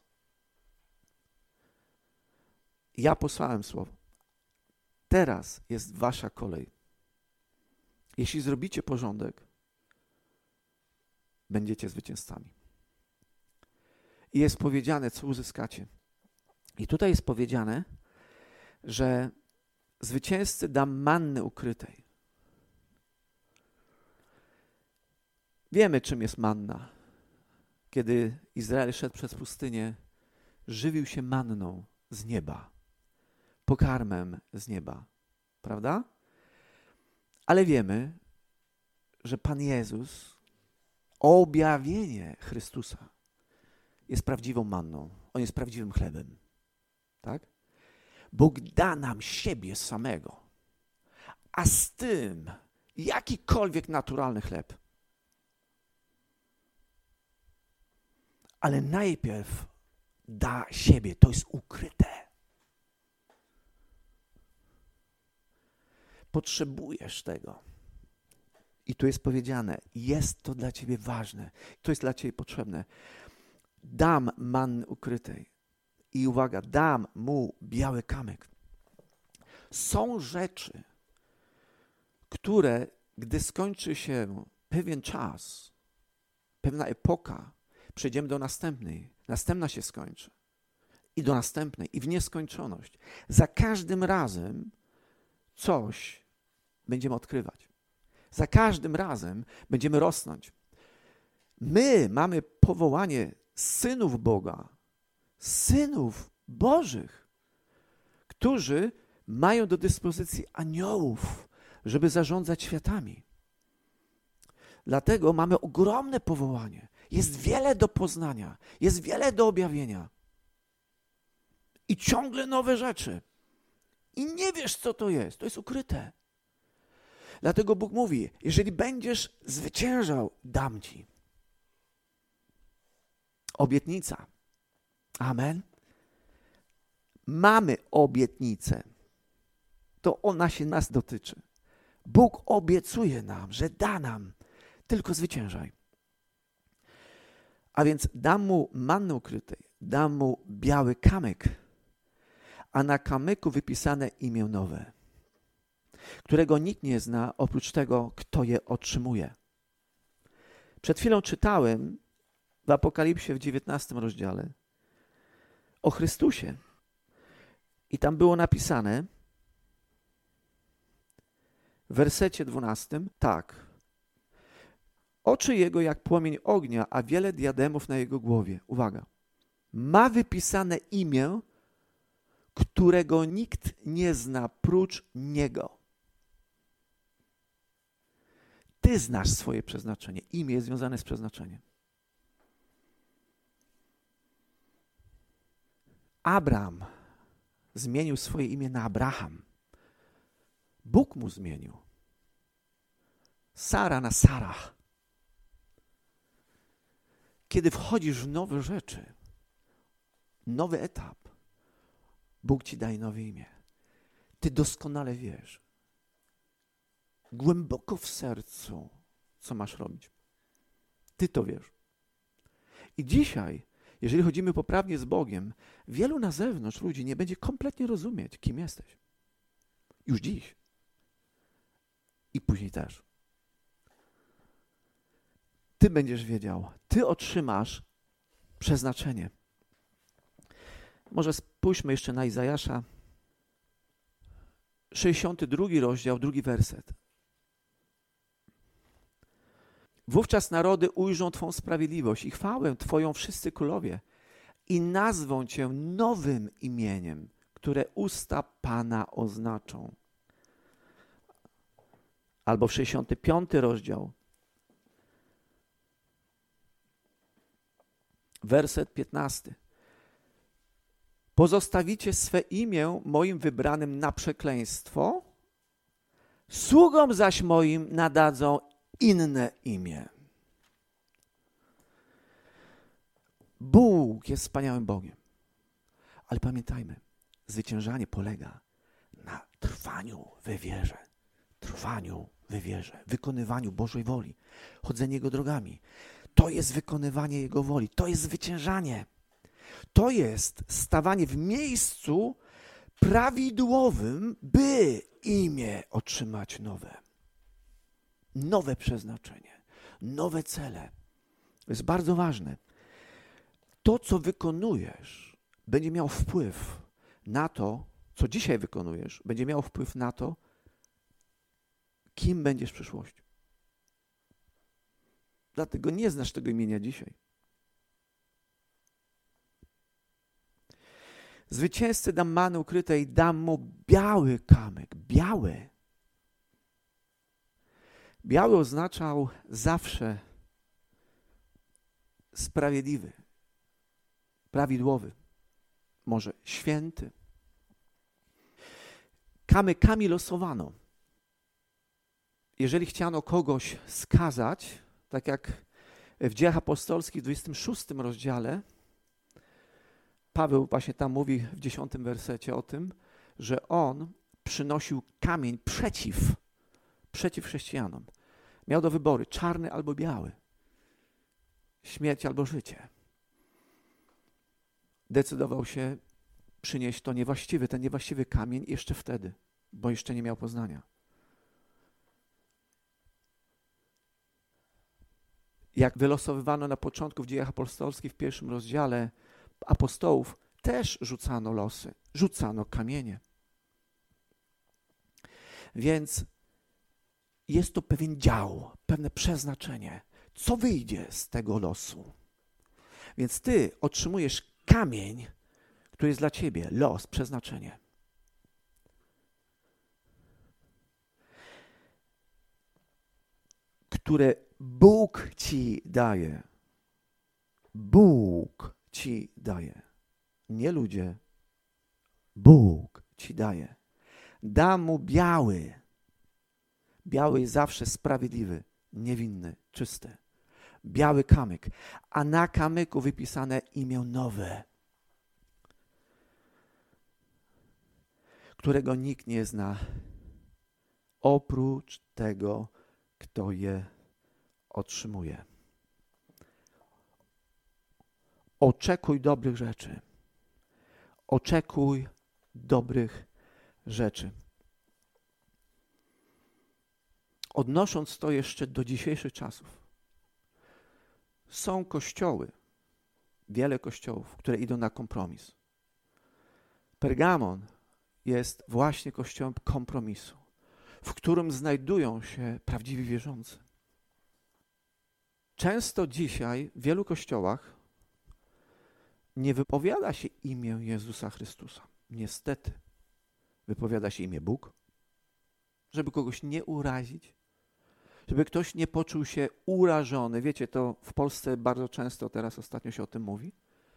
Ja posłałem słowo. Teraz jest wasza kolej. Jeśli zrobicie porządek, będziecie zwycięzcami. I jest powiedziane, co uzyskacie. I tutaj jest powiedziane, że zwycięzcy dam manny ukrytej. Wiemy, czym jest manna. Kiedy Izrael szedł przez pustynię, żywił się manną z nieba, pokarmem z nieba, prawda? Ale wiemy, że Pan Jezus, objawienie Chrystusa, jest prawdziwą manną. On jest prawdziwym chlebem. Tak? Bóg da nam siebie samego. A z tym jakikolwiek naturalny chleb. Ale najpierw da siebie. To jest ukryte. Potrzebujesz tego. I tu jest powiedziane, jest to dla ciebie ważne. To jest dla ciebie potrzebne. Dam manny ukrytej. I uwaga, dam mu biały kamyk. Są rzeczy, które, gdy skończy się pewien czas, pewna epoka, przejdziemy do następnej, następna się skończy i do następnej i w nieskończoność. Za każdym razem coś będziemy odkrywać. Za każdym razem będziemy rosnąć. My mamy powołanie synów Boga, synów Bożych, którzy mają do dyspozycji aniołów, żeby zarządzać światami. Dlatego mamy ogromne powołanie. Jest wiele do poznania, jest wiele do objawienia. I ciągle nowe rzeczy. I nie wiesz, co to jest. To jest ukryte. Dlatego Bóg mówi, jeżeli będziesz zwyciężał, dam ci. Obietnica. Amen. Mamy obietnicę. To ona się nas dotyczy. Bóg obiecuje nam, że da nam. Tylko zwyciężaj. A więc dam mu manny ukrytej, dam mu biały kamyk, a na kamyku wypisane imię nowe, którego nikt nie zna oprócz tego, kto je otrzymuje. Przed chwilą czytałem w Apokalipsie w dziewiętnastym rozdziale o Chrystusie. I tam było napisane w wersecie dwunastym tak. Oczy jego jak płomień ognia, a wiele diademów na jego głowie. Uwaga. Ma wypisane imię, którego nikt nie zna prócz niego. Ty znasz swoje przeznaczenie. Imię jest związane z przeznaczeniem. Abraham zmienił swoje imię na Abraham. Bóg mu zmienił. Sara na Sarah. Kiedy wchodzisz w nowe rzeczy, nowy etap, Bóg ci daje nowe imię. Ty doskonale wiesz, głęboko w sercu, co masz robić. Ty to wiesz. I dzisiaj, jeżeli chodzimy poprawnie z Bogiem, wielu na zewnątrz ludzi nie będzie kompletnie rozumieć, kim jesteś. Już dziś. I później też. Ty będziesz wiedział, ty otrzymasz przeznaczenie. Może spójrzmy jeszcze na Izajasza, sześćdziesiąty drugi rozdział, drugi werset. Wówczas narody ujrzą Twą sprawiedliwość i chwałę Twoją wszyscy królowie i nazwą Cię nowym imieniem, które usta Pana oznaczą. Albo w sześćdziesiąty piąty rozdział, werset piętnasty. Pozostawicie swe imię moim wybranym na przekleństwo, sługom zaś moim nadadzą inne imię. Bóg jest wspaniałym Bogiem. Ale pamiętajmy, zwyciężanie polega na trwaniu we wierze. Trwaniu we wierze, wykonywaniu Bożej woli, chodzenie Jego drogami. To jest wykonywanie Jego woli, to jest zwyciężanie. To jest stawanie w miejscu prawidłowym, by imię otrzymać nowe. Nowe przeznaczenie, nowe cele. To jest bardzo ważne. To, co wykonujesz, będzie miało wpływ na to, co dzisiaj wykonujesz, będzie miało wpływ na to, kim będziesz w przyszłości. Dlatego nie znasz tego imienia dzisiaj. Zwycięzcy dam manny ukrytej, dam mu biały kamyk. Biały. Biały oznaczał zawsze sprawiedliwy. prawidłowy, może święty. Kamykami losowano. Jeżeli chciano kogoś skazać, tak jak w Dziejach Apostolskich w dwudziestym szóstym rozdziale, Paweł właśnie tam mówi w dziesiątym wersecie o tym, że on przynosił kamień przeciw, przeciw chrześcijanom. Miał do wyboru czarny albo biały, śmierć albo życie. Decydował się przynieść to niewłaściwy, ten niewłaściwy kamień jeszcze wtedy, bo jeszcze nie miał poznania. Jak wylosowywano na początku w Dziejach Apostolskich w pierwszym rozdziale apostołów, też rzucano losy, rzucano kamienie. Więc jest to pewien dział, pewne przeznaczenie. Co wyjdzie z tego losu? Więc ty otrzymujesz kamień, który jest dla ciebie, los, przeznaczenie. Które Bóg ci daje. Bóg ci daje. Nie ludzie. Bóg ci daje. Da mu biały. Biały jest zawsze sprawiedliwy, niewinny, czysty. Biały kamyk, a na kamyku wypisane imię nowe, którego nikt nie zna, oprócz tego, kto je otrzymuje. Oczekuj dobrych rzeczy. Oczekuj dobrych rzeczy. Odnosząc to jeszcze do dzisiejszych czasów, są kościoły, wiele kościołów, które idą na kompromis. Pergamon jest właśnie kościołem kompromisu, w którym znajdują się prawdziwi wierzący. Często dzisiaj w wielu kościołach nie wypowiada się imię Jezusa Chrystusa. Niestety. Wypowiada się imię Bóg, żeby kogoś nie urazić, żeby ktoś nie poczuł się urażony. Wiecie, to w Polsce bardzo często, teraz ostatnio się o tym mówi,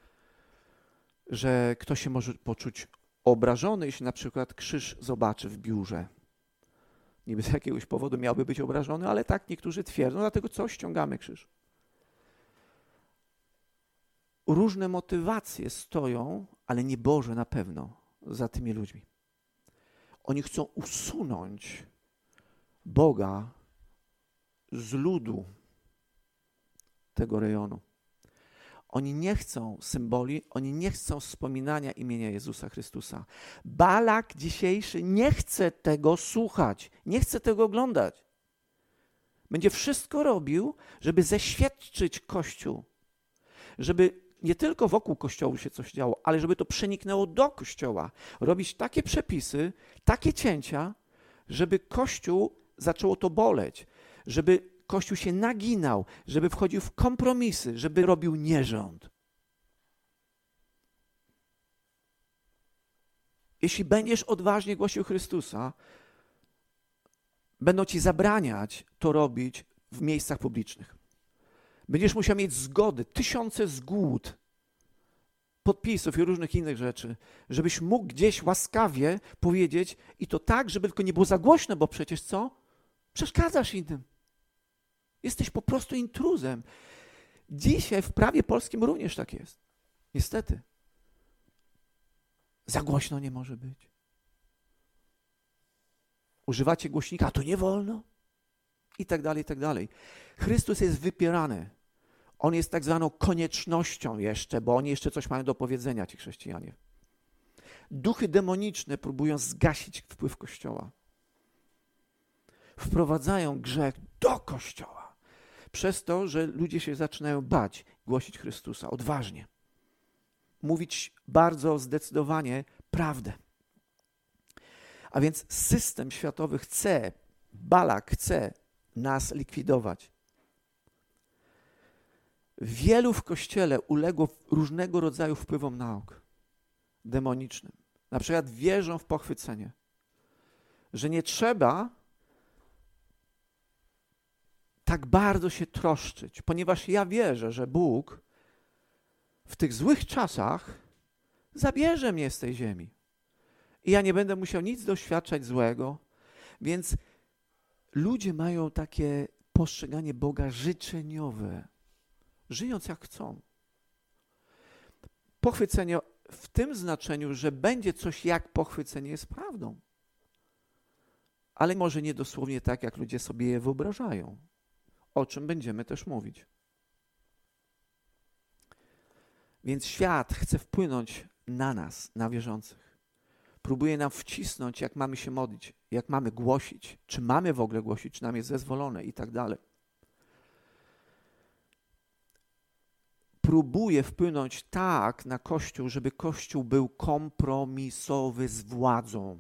że ktoś się może poczuć obrażony, jeśli na przykład krzyż zobaczy w biurze. Niby z jakiegoś powodu miałby być obrażony, ale tak niektórzy twierdzą, dlatego co? Ściągamy krzyż. Różne motywacje stoją, ale nie Boże na pewno, za tymi ludźmi. Oni chcą usunąć Boga z ludu tego rejonu. Oni nie chcą symboli, oni nie chcą wspominania imienia Jezusa Chrystusa. Balak dzisiejszy nie chce tego słuchać, nie chce tego oglądać. Będzie wszystko robił, żeby zeświadczyć Kościół, żeby nie tylko wokół Kościoła się coś działo, ale żeby to przeniknęło do Kościoła. Robić takie przepisy, takie cięcia, żeby Kościół zaczęło to boleć, żeby Kościół się naginał, żeby wchodził w kompromisy, żeby robił nierząd. Jeśli będziesz odważnie głosił Chrystusa, będą ci zabraniać to robić w miejscach publicznych. Będziesz musiał mieć zgody, tysiące zgód, podpisów i różnych innych rzeczy, żebyś mógł gdzieś łaskawie powiedzieć i to tak, żeby tylko nie było za głośno, bo przecież co? Przeszkadzasz innym. Jesteś po prostu intruzem. Dzisiaj w prawie polskim również tak jest. Niestety. Za głośno nie może być. Używacie głośnika, a to nie wolno. I tak dalej, i tak dalej. Chrystus jest wypierany. On jest tak zwaną koniecznością jeszcze, bo oni jeszcze coś mają do powiedzenia, ci chrześcijanie. Duchy demoniczne próbują zgasić wpływ Kościoła. Wprowadzają grzech do Kościoła. Przez to, że ludzie się zaczynają bać głosić Chrystusa odważnie. Mówić bardzo zdecydowanie prawdę. A więc system światowy chce, Balak chce nas likwidować. Wielu w Kościele uległo różnego rodzaju wpływom nauk demonicznym. Na przykład wierzą w pochwycenie, że nie trzeba tak bardzo się troszczyć, ponieważ ja wierzę, że Bóg w tych złych czasach zabierze mnie z tej ziemi. I ja nie będę musiał nic doświadczać złego. Więc ludzie mają takie postrzeganie Boga życzeniowe, żyjąc jak chcą. Pochwycenie w tym znaczeniu, że będzie coś jak pochwycenie, jest prawdą. Ale może nie dosłownie tak, jak ludzie sobie je wyobrażają. O czym będziemy też mówić. Więc świat chce wpłynąć na nas, na wierzących. Próbuje nam wcisnąć, jak mamy się modlić, jak mamy głosić, czy mamy w ogóle głosić, czy nam jest zezwolone i tak dalej. Próbuje wpłynąć tak na Kościół, żeby Kościół był kompromisowy z władzą.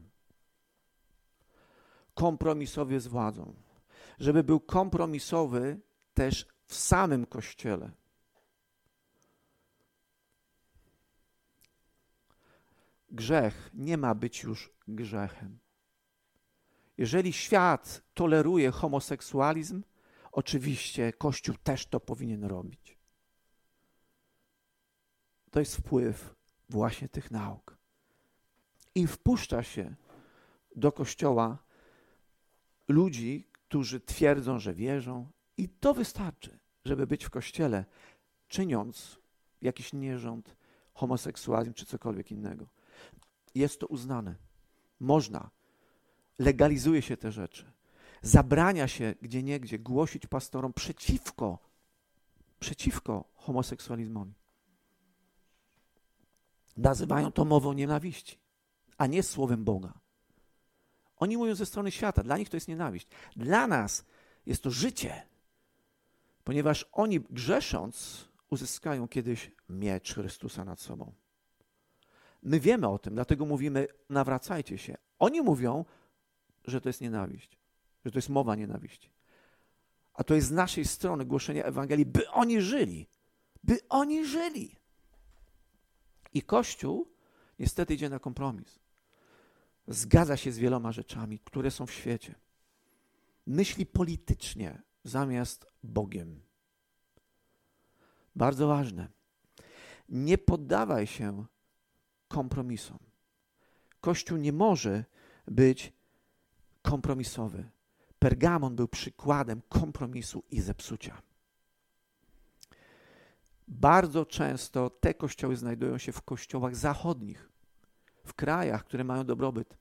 Kompromisowy z władzą. Żeby był kompromisowy też w samym Kościele. Grzech nie ma być już grzechem. Jeżeli świat toleruje homoseksualizm, oczywiście Kościół też to powinien robić. To jest wpływ właśnie tych nauk. I wpuszcza się do Kościoła ludzi, którzy twierdzą, że wierzą, i to wystarczy, żeby być w Kościele, czyniąc jakiś nierząd, homoseksualizm czy cokolwiek innego. Jest to uznane. Można. Legalizuje się te rzeczy. Zabrania się gdzieniegdzie głosić pastorom przeciwko, przeciwko homoseksualizmowi. Nazywają to mową nienawiści, a nie słowem Boga. Oni mówią ze strony świata, dla nich to jest nienawiść. Dla nas jest to życie, ponieważ oni grzesząc uzyskają kiedyś miecz Chrystusa nad sobą. My wiemy o tym, dlatego mówimy, nawracajcie się. Oni mówią, że to jest nienawiść, że to jest mowa nienawiści. A to jest z naszej strony głoszenie Ewangelii, by oni żyli, by oni żyli. I Kościół niestety idzie na kompromis. Zgadza się z wieloma rzeczami, które są w świecie. Myśli politycznie zamiast Bogiem. Bardzo ważne. Nie poddawaj się kompromisom. Kościół nie może być kompromisowy. Pergamon był przykładem kompromisu i zepsucia. Bardzo często te kościoły znajdują się w kościołach zachodnich, w krajach, które mają dobrobyt.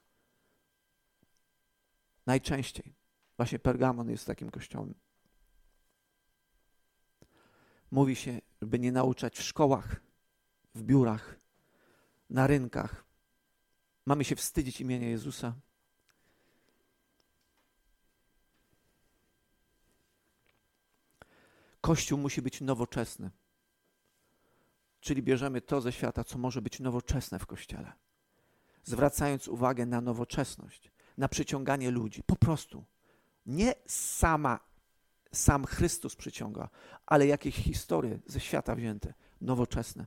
Najczęściej. Właśnie Pergamon jest takim kościołem. Mówi się, by nie nauczać w szkołach, w biurach, na rynkach. Mamy się wstydzić imienia Jezusa. Kościół musi być nowoczesny. Czyli bierzemy to ze świata, co może być nowoczesne w Kościele. Zwracając uwagę na nowoczesność, na przyciąganie ludzi. Po prostu. Nie sama, sam Chrystus przyciąga, ale jakieś historie ze świata wzięte, nowoczesne.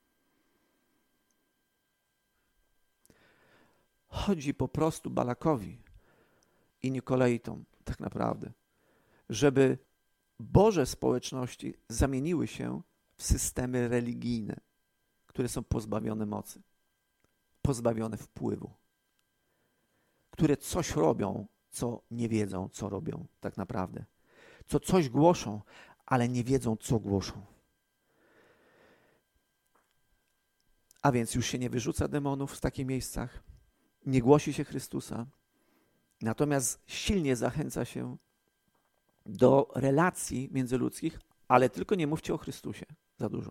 Chodzi po prostu Balakowi i Nikolaitom tak naprawdę, żeby Boże społeczności zamieniły się w systemy religijne, które są pozbawione mocy, pozbawione wpływu, które coś robią, co nie wiedzą, co robią tak naprawdę. Co coś głoszą, ale nie wiedzą, co głoszą. A więc już się nie wyrzuca demonów w takich miejscach, nie głosi się Chrystusa, natomiast silnie zachęca się do relacji międzyludzkich, ale tylko nie mówcie o Chrystusie za dużo.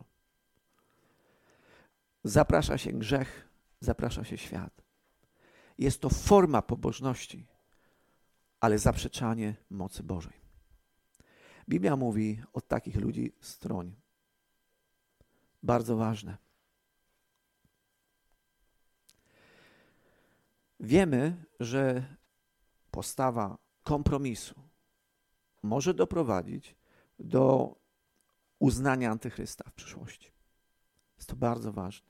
Zaprasza się grzech, zaprasza się świat. Jest to forma pobożności, ale zaprzeczanie mocy Bożej. Biblia mówi od takich ludzi stroń. Bardzo ważne. Wiemy, że postawa kompromisu może doprowadzić do uznania antychrysta w przyszłości. Jest to bardzo ważne.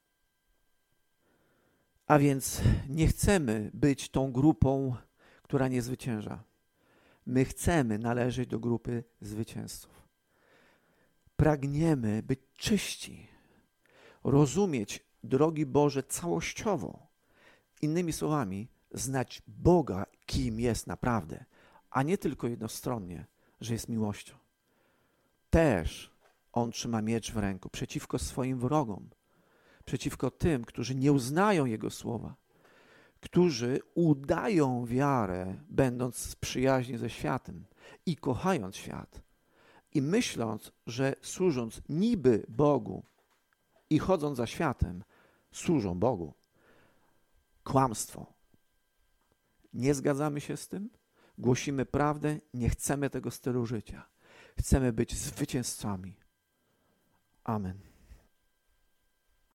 A więc nie chcemy być tą grupą, która nie zwycięża. My chcemy należeć do grupy zwycięzców. pragniemy być czyści, rozumieć drogi Boże całościowo. Innymi słowami, znać Boga, kim jest naprawdę, a nie tylko jednostronnie, że jest miłością. Też On trzyma miecz w ręku przeciwko swoim wrogom, przeciwko tym, którzy nie uznają Jego słowa, którzy udają wiarę, będąc w przyjaźni ze światem i kochając świat i myśląc, że służąc niby Bogu i chodząc za światem, służą Bogu. Kłamstwo. Nie zgadzamy się z tym, głosimy prawdę, nie chcemy tego stylu życia. Chcemy być zwycięzcami. Amen.